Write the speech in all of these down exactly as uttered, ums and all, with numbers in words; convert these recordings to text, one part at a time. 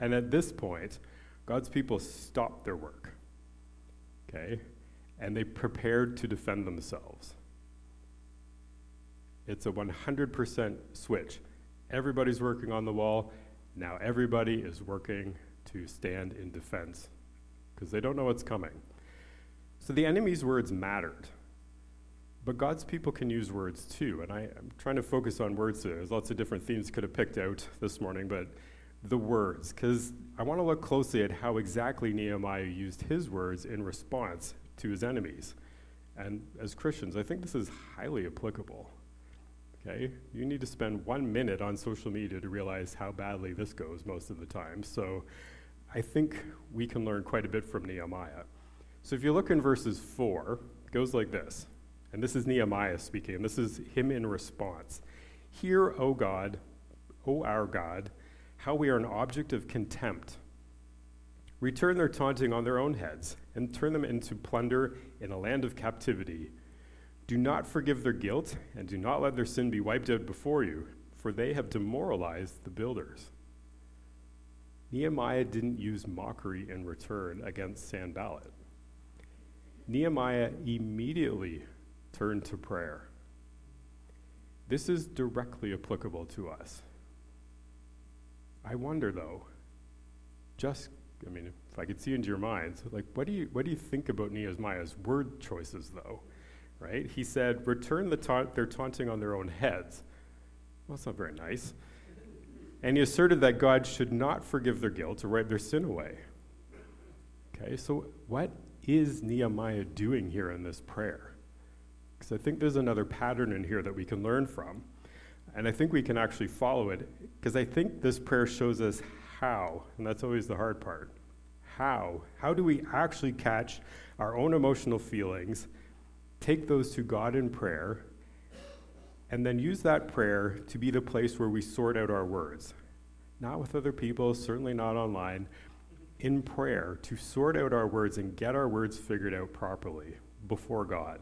And at this point, God's people stopped their work, okay? And they prepared to defend themselves. It's a one hundred percent switch. Everybody's working on the wall. Now everybody is working to stand in defense because they don't know what's coming. So the enemy's words mattered. But God's people can use words too. And I, I'm trying to focus on words today. There's lots of different themes could have picked out this morning, but the words, because I want to look closely at how exactly Nehemiah used his words in response to his enemies. And as Christians, I think this is highly applicable. Okay? You need to spend one minute on social media to realize how badly this goes most of the time. So I think we can learn quite a bit from Nehemiah. So if you look in verses four, it goes like this. And this is Nehemiah speaking, and this is him in response. Hear, O God, O our God, how we are an object of contempt. Return their taunting on their own heads, and turn them into plunder in a land of captivity. Do not forgive their guilt, and do not let their sin be wiped out before you, for they have demoralized the builders. Nehemiah didn't use mockery in return against Sanballat. Nehemiah immediately turned to prayer. This is directly applicable to us. I wonder, though, just, I mean, if I could see into your minds, like, what do you what do you think about Nehemiah's word choices, though? Right? He said, return the taunt, their taunting on their own heads. Well, that's not very nice. And he asserted that God should not forgive their guilt or wipe their sin away. Okay, so what is Nehemiah doing here in this prayer? Because I think there's another pattern in here that we can learn from. And I think we can actually follow it, because I think this prayer shows us how, and that's always the hard part. How? How do we actually catch our own emotional feelings, take those to God in prayer, and then use that prayer to be the place where we sort out our words? Not with other people, certainly not online. In prayer, to sort out our words and get our words figured out properly before God.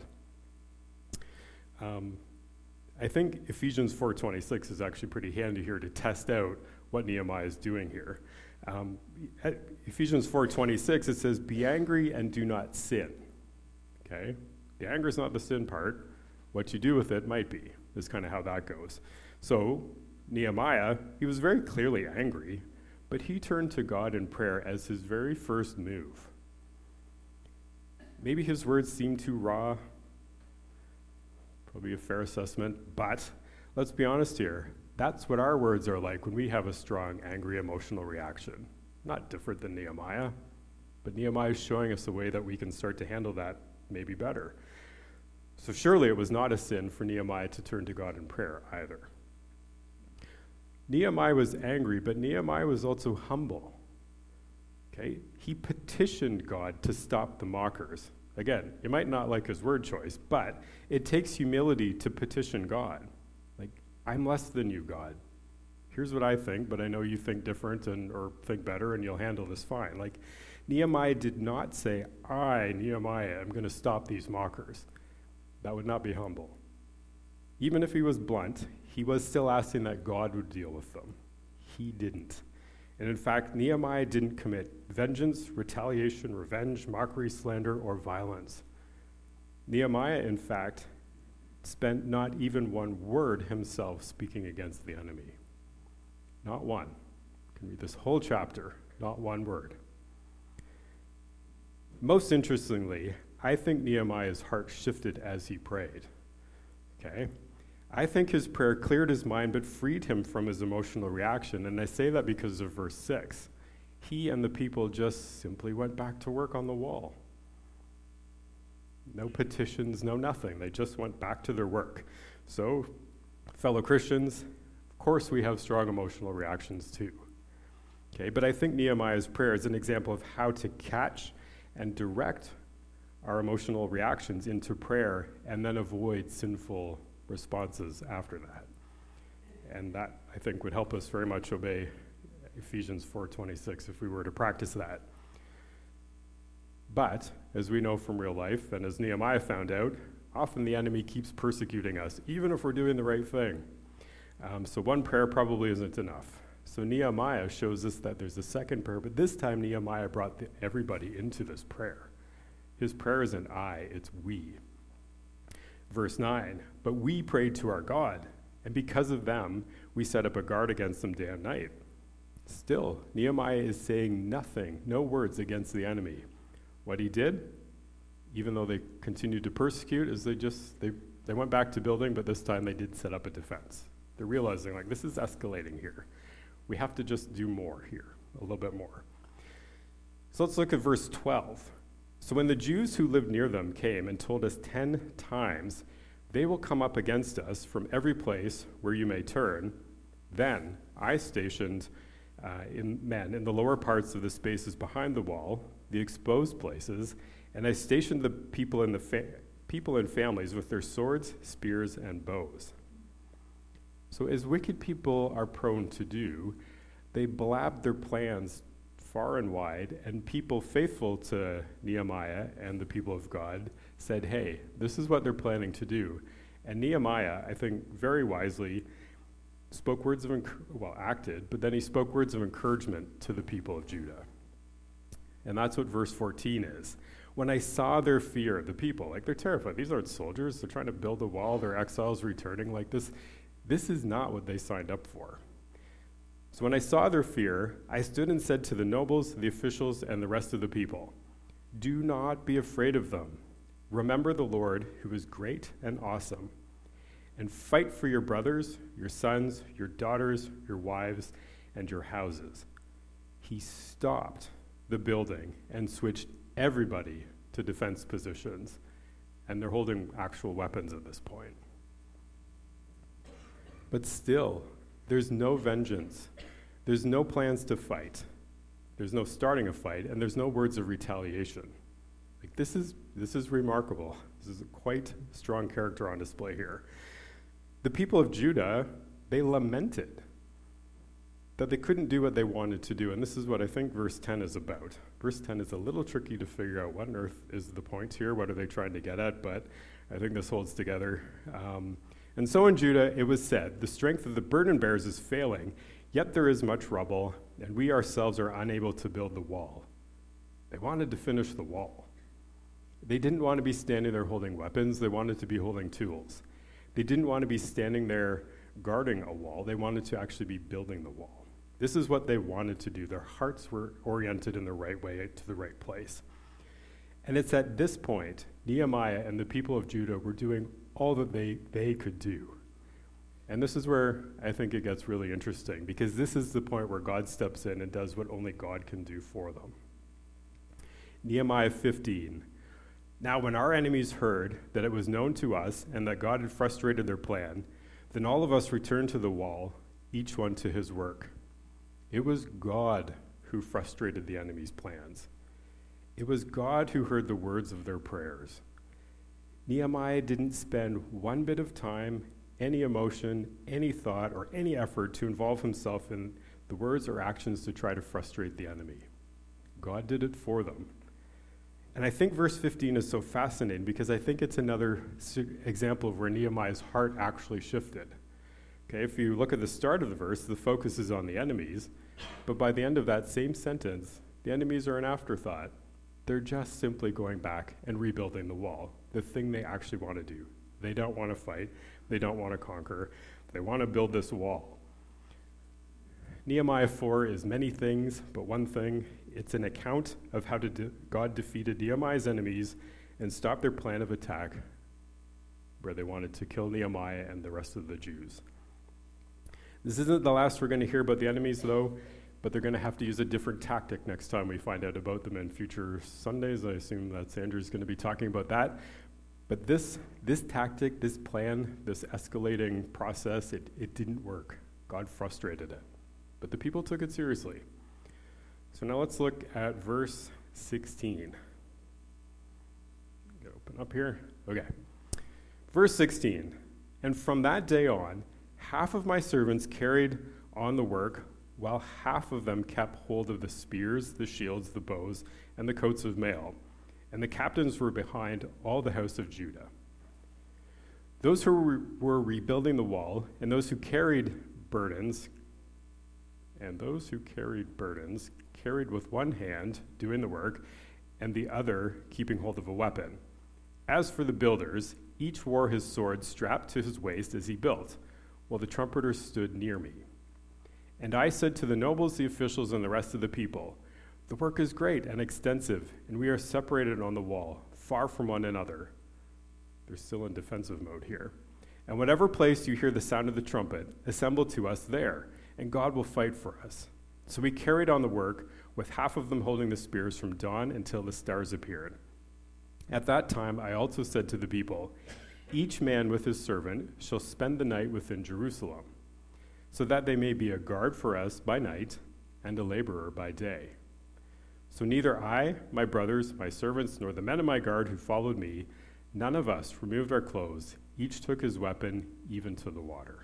Um, I think Ephesians four twenty-six is actually pretty handy here to test out what Nehemiah is doing here. Um, at Ephesians four twenty-six, it says, be angry and do not sin. Okay? The anger is not the sin part. What you do with it might be, is kind of how that goes. So, Nehemiah, he was very clearly angry, but he turned to God in prayer as his very first move. Maybe his words seemed too raw, probably a fair assessment, but let's be honest here. That's what our words are like when we have a strong, angry, emotional reaction. Not different than Nehemiah, but Nehemiah is showing us a way that we can start to handle that maybe better. So surely it was not a sin for Nehemiah to turn to God in prayer either. Nehemiah was angry, but Nehemiah was also humble. Okay? He petitioned God to stop the mockers. Again, you might not like his word choice, but it takes humility to petition God. Like, I'm less than you, God. Here's what I think, but I know you think different and or think better, and you'll handle this fine. Like, Nehemiah did not say, I, Nehemiah, am going to stop these mockers. That would not be humble. Even if he was blunt, he was still asking that God would deal with them. He didn't. And in fact, Nehemiah didn't commit vengeance, retaliation, revenge, mockery, slander, or violence. Nehemiah, in fact, spent not even one word himself speaking against the enemy. Not one. You can read this whole chapter, not one word. Most interestingly, I think Nehemiah's heart shifted as he prayed. Okay? I think his prayer cleared his mind but freed him from his emotional reaction, and I say that because of verse six. He and the people just simply went back to work on the wall. No petitions, no nothing. They just went back to their work. So, fellow Christians, of course we have strong emotional reactions too. Okay, but I think Nehemiah's prayer is an example of how to catch and direct our emotional reactions into prayer and then avoid sinful responses after that. And that, I think, would help us very much obey Ephesians four twenty-six if we were to practice that. But, as we know from real life, and as Nehemiah found out, often the enemy keeps persecuting us, even if we're doing the right thing. Um, so one prayer probably isn't enough. So Nehemiah shows us that there's a second prayer, but this time Nehemiah brought the, everybody into this prayer. His prayer isn't I, it's we. Verse nine, but we prayed to our God, and because of them, we set up a guard against them day and night. Still, Nehemiah is saying nothing, no words against the enemy. What he did, even though they continued to persecute, is they just, they, they went back to building, but this time they did set up a defense. They're realizing, like, this is escalating here. We have to just do more here, a little bit more. So let's look at verse twelve. So when the Jews who lived near them came and told us ten times, they will come up against us from every place where you may turn, then I stationed uh, in men in the lower parts of the spaces behind the wall, the exposed places, and I stationed the people in the fa- people and families with their swords, spears, and bows. So as wicked people are prone to do, they blabbed their plans far and wide, and people faithful to Nehemiah and the people of God said, hey, this is what they're planning to do. And Nehemiah, I think very wisely, spoke words of, enc- well, acted, but then he spoke words of encouragement to the people of Judah. And that's what verse fourteen is. When I saw their fear, the people, like they're terrified. These aren't soldiers. They're trying to build a wall. They're exiles returning. Like this, this is not what they signed up for. So when I saw their fear, I stood and said to the nobles, the officials, and the rest of the people, do not be afraid of them. Remember the Lord, who is great and awesome, and fight for your brothers, your sons, your daughters, your wives, and your houses. He stopped the building and switched everybody to defense positions, and they're holding actual weapons at this point. But still, there's no vengeance. There's no plans to fight. There's no starting a fight, and there's no words of retaliation. Like this is this is remarkable. This is a quite strong character on display here. The people of Judah, they lamented that they couldn't do what they wanted to do, and this is what I think verse ten is about. Verse ten is a little tricky to figure out what on earth is the point here, what are they trying to get at, but I think this holds together. Um, And so in Judah it was said, the strength of the burden bearers is failing, yet there is much rubble, and we ourselves are unable to build the wall. They wanted to finish the wall. They didn't want to be standing there holding weapons. They wanted to be holding tools. They didn't want to be standing there guarding a wall. They wanted to actually be building the wall. This is what they wanted to do. Their hearts were oriented in the right way to the right place. And it's at this point, Nehemiah and the people of Judah were doing all that they, they could do. And this is where I think it gets really interesting, because this is the point where God steps in and does what only God can do for them. Nehemiah fifteen. Now when our enemies heard that it was known to us and that God had frustrated their plan, then all of us returned to the wall, each one to his work. It was God who frustrated the enemy's plans. It was God who heard the words of their prayers. Nehemiah didn't spend one bit of time, any emotion, any thought, or any effort to involve himself in the words or actions to try to frustrate the enemy. God did it for them. And I think verse fifteen is so fascinating because I think it's another example of where Nehemiah's heart actually shifted. Okay, if you look at the start of the verse, the focus is on the enemies, but by the end of that same sentence, the enemies are an afterthought. They're just simply going back and rebuilding the wall, the thing they actually want to do. They don't want to fight. They don't want to conquer. They want to build this wall. Nehemiah four is many things, but one thing. It's an account of how to de- God defeated Nehemiah's enemies and stopped their plan of attack where they wanted to kill Nehemiah and the rest of the Jews. This isn't the last we're going to hear about the enemies, though, but they're going to have to use a different tactic next time we find out about them in future Sundays. I assume that Sandra's going to be talking about that. But this this tactic, this plan, this escalating process, it, it didn't work. God frustrated it. But the people took it seriously. So now let's look at verse sixteen. Get open up here. Okay. Verse sixteen. And from that day on, half of my servants carried on the work, while half of them kept hold of the spears, the shields, the bows, and the coats of mail. And the captains were behind all the house of Judah. Those who were rebuilding the wall, and those who carried burdens, and those who carried burdens carried with one hand, doing the work, and the other keeping hold of a weapon. As for the builders, each wore his sword strapped to his waist as he built, while the trumpeter stood near me. And I said to the nobles, the officials, and the rest of the people, the work is great and extensive, and we are separated on the wall, far from one another. They're still in defensive mode here. And whatever place you hear the sound of the trumpet, assemble to us there, and God will fight for us. So we carried on the work, with half of them holding the spears from dawn until the stars appeared. At that time I also said to the people, each man with his servant shall spend the night within Jerusalem, so that they may be a guard for us by night and a laborer by day. So neither I, my brothers, my servants, nor the men of my guard who followed me, none of us removed our clothes. Each took his weapon, even to the water.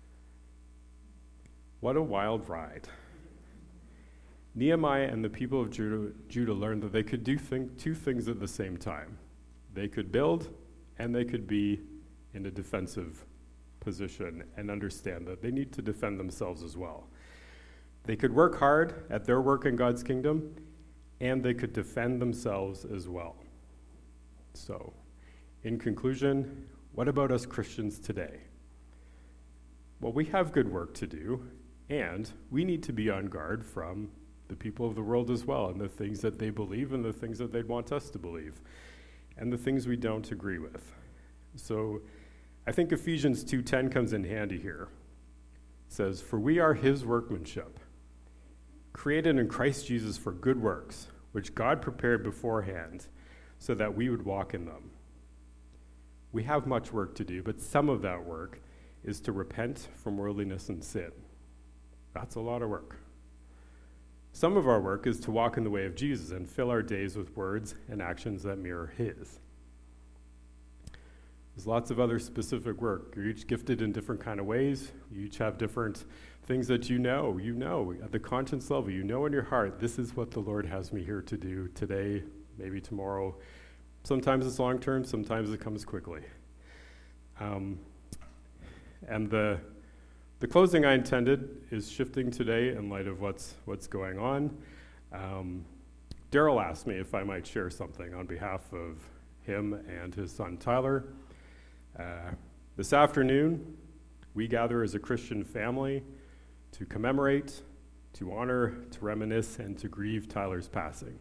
What a wild ride. Nehemiah and the people of Judah, Judah learned that they could do thing, two things at the same time. They could build, and they could be in a defensive position and understand that they need to defend themselves as well. They could work hard at their work in God's kingdom, and they could defend themselves as well. So, in conclusion, what about us Christians today? Well, we have good work to do, and we need to be on guard from the people of the world as well, and the things that they believe and the things that they'd want us to believe, and the things we don't agree with. So I think Ephesians two ten comes in handy here. It says, for we are his workmanship, created in Christ Jesus for good works, which God prepared beforehand so that we would walk in them. We have much work to do, but some of that work is to repent from worldliness and sin. That's a lot of work. Some of our work is to walk in the way of Jesus and fill our days with words and actions that mirror his. There's lots of other specific work. You're each gifted in different kind of ways. You each have different things that you know. You know at the conscience level, you know in your heart, this is what the Lord has me here to do today, maybe tomorrow. Sometimes it's long term, sometimes it comes quickly. Um, and the the closing I intended is shifting today in light of what's what's going on. Um, Daryl asked me if I might share something on behalf of him and his son Tyler. Uh, this afternoon, we gather as a Christian family to commemorate, to honor, to reminisce, and to grieve Tyler's passing.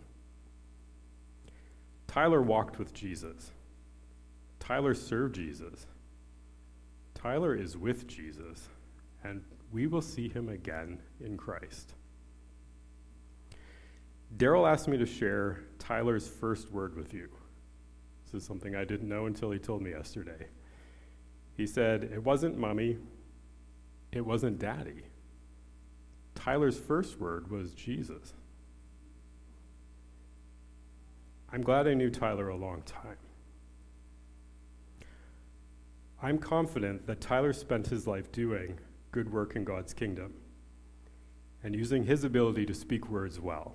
Tyler walked with Jesus. Tyler served Jesus. Tyler is with Jesus, and we will see him again in Christ. Daryl asked me to share Tyler's first word with you. This is something I didn't know until he told me yesterday. He said, it wasn't mommy, it wasn't daddy. Tyler's first word was Jesus. I'm glad I knew Tyler a long time. I'm confident that Tyler spent his life doing good work in God's kingdom and using his ability to speak words well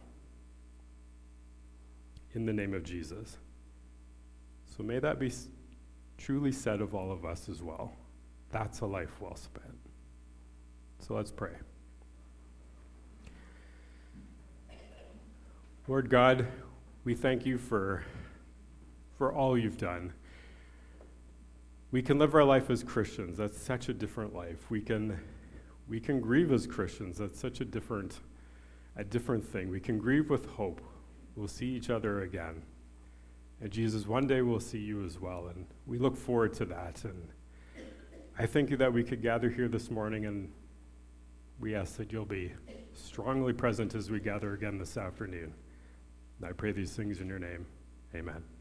in the name of Jesus. So may that be truly said of all of us as well. That's a life well spent. So let's pray. Lord God, we thank you for, for all you've done. We can live our life as Christians. That's such a different life. We can, we can grieve as Christians. That's such a different, a different thing. We can grieve with hope. We'll see each other again. And Jesus, one day we'll see you as well. And we look forward to that. And I thank you that we could gather here this morning, and we ask that you'll be strongly present as we gather again this afternoon. And I pray these things in your name. Amen.